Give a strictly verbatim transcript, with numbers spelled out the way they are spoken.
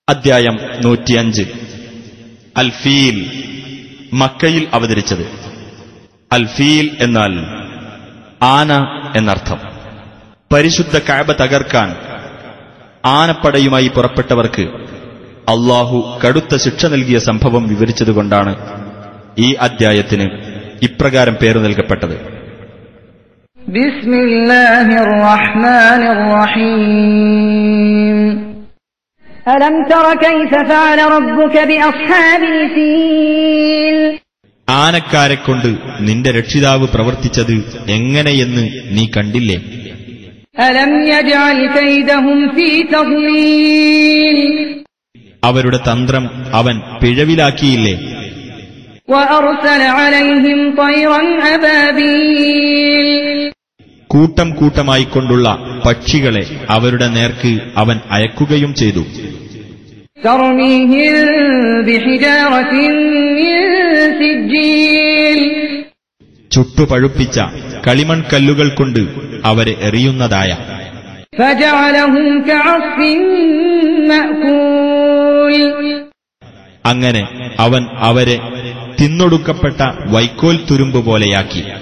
അദ്ധ്യായം നൂറ്റിയഞ്ച്. അൽ ഫീൽ, മക്കയിൽ അവതരിച്ചത്. അൽ ഫീൽ എന്നാൽ ആന എന്നർത്ഥം. പരിശുദ്ധ കഅബ തകർക്കാൻ ആനപ്പടയുമായി പുറപ്പെട്ടവർക്ക് അല്ലാഹു കടുത്ത ശിക്ഷ നൽകിയ സംഭവം വിവരിച്ചതുകൊണ്ടാണ് ഈ അദ്ധ്യായത്തിന് ഇപ്രകാരം പേരു നൽകപ്പെട്ടത്. ബിസ്മില്ലാഹിർ റഹ്മാനിർ റഹീം. അലം തറ കൈഫ ഫഅല റബ്ബുക ബിഅസ്ഹാബിൽ ഫീൽ. ആനക്കാരെക്കൊണ്ട് നിന്റെ രക്ഷിതാവ് പ്രവർത്തിച്ചത് എങ്ങനെയെന്ന് നീ കണ്ടില്ലേ? അലം യജ്അൽ കൈദഹും ഫീ തദ്ലീൽ. അവരുടെ തന്ത്രം അവൻ പിഴവിലാക്കിയില്ലേ? വഅർസല അലൈഹിം തൈറൻ അബാബീൽ. കൂട്ടം കൂട്ടമായിക്കൊണ്ടുള്ള പക്ഷികളെ അവരുടെ നേർക്ക് അവൻ അയക്കുകയും ചെയ്തു. തർമീഹിം ബിഹിജാറത്തിൻ മിൻ സിജ്ജീൽ. ചുട്ടുപഴുപ്പിച്ച കളിമൺകല്ലുകൾ കൊണ്ട് അവരെ എറിയുന്നതായ. ഫജഅലഹും കഅസ്ഫിൻ മഅകൂൽ. അങ്ങനെ അവൻ അവരെ തിന്നൊടുക്കപ്പെട്ട വൈക്കോൽ തുരുമ്പ് പോലെയാക്കി.